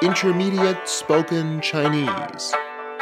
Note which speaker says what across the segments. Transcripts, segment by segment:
Speaker 1: Intermediate Spoken Chinese.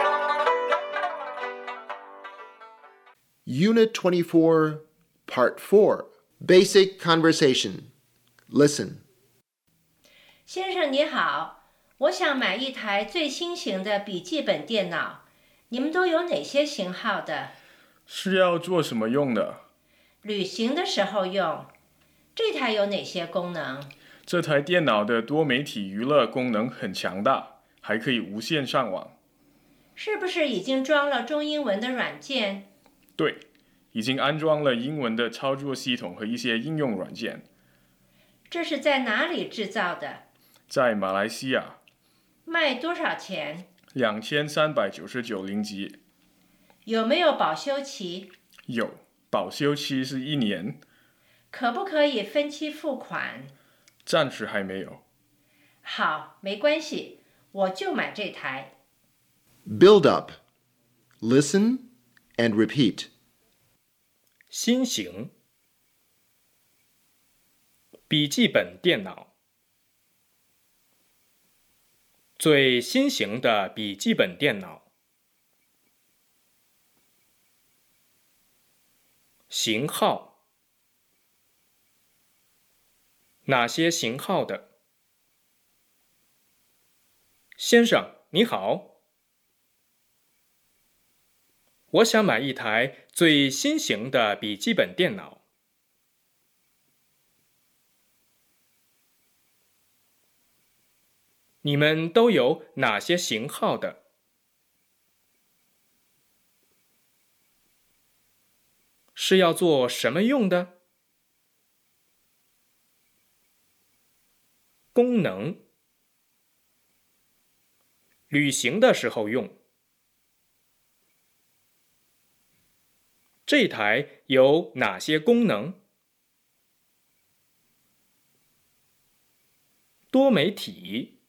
Speaker 1: Unit 24, Part 4. Basic Conversation. Listen.
Speaker 2: 先生你好，我想买一台最新型的笔记本电脑，你们都有哪些型号的？
Speaker 3: 是要做什么用的？
Speaker 2: 旅行的时候用。这台有哪些功能？
Speaker 3: 这台电脑的多媒体娱乐功能很强大，还可以无线上网。
Speaker 2: 是不是已经装了中英文的软件？
Speaker 3: 对，已经安装了英文的操作系统和一些应用软件。
Speaker 2: 这是在哪里制造的？
Speaker 3: 在马来西亚。
Speaker 2: 卖多少钱
Speaker 3: 2399令吉。
Speaker 2: 有没有保修期？
Speaker 3: 有，保修期是1年。
Speaker 2: 可不可以分期付款？
Speaker 3: 暂时还没有。
Speaker 2: 好，没关系，我就买这台。
Speaker 1: Build up. Listen and repeat.
Speaker 4: 新型笔记本电脑，最新型的笔记本电脑。型号，哪些型号的？先生，你好，我想买一台最新型的笔记本电脑。你们都有哪些型号的？是要做什么用的？功能，旅行的时候用。这台有哪些功能？多媒体、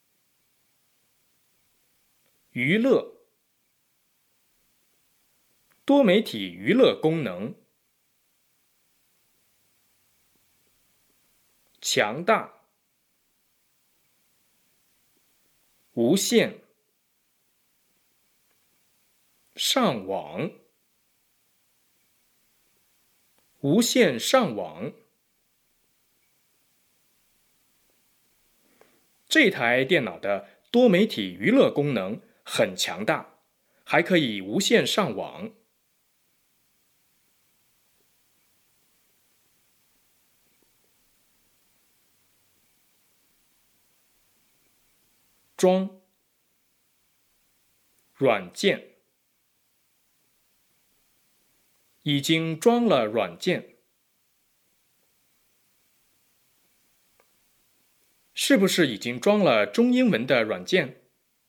Speaker 4: 娱乐。多媒体娱乐功能。强大。无线。上网。无线上网。这台电脑的多媒体娱乐功能很强大，还可以无线上网。装。软件。已经装了软件。是不是已经装了中英文的软件？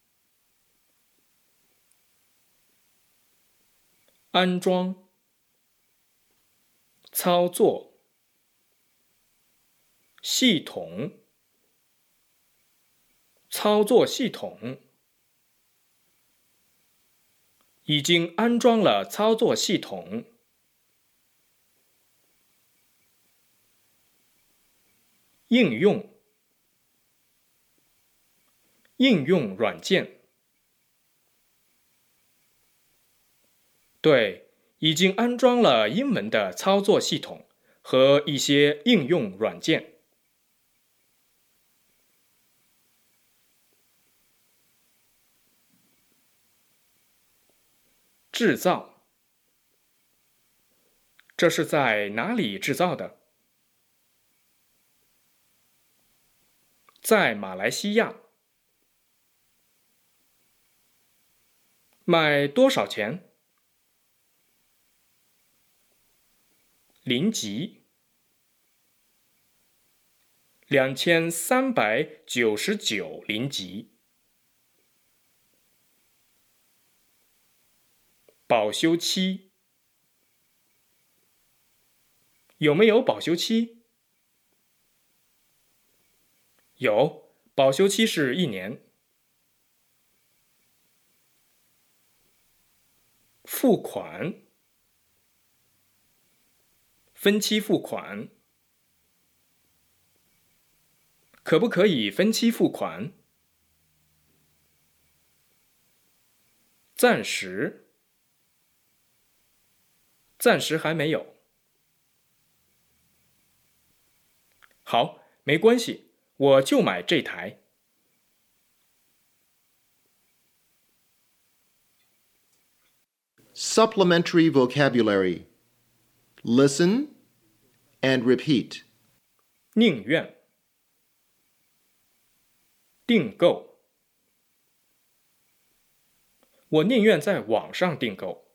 Speaker 4: 安装。操作。系统。操作系统。已经安装了操作系统。应用。应用软件。对，已经安装了英文的操作系统和一些应用软件。制造。这是在哪里制造的？在马来西亚。卖多少钱？令吉。2399令吉。保修期。有没有保修期？有，保修期是1年。付款。分期付款。可不可以分期付款？ 暂时，暂时还没有。好，没关系，我就买这台。
Speaker 1: Supplementary vocabulary. Listen and repeat.
Speaker 4: 宁愿，订购。我宁愿在网上订购。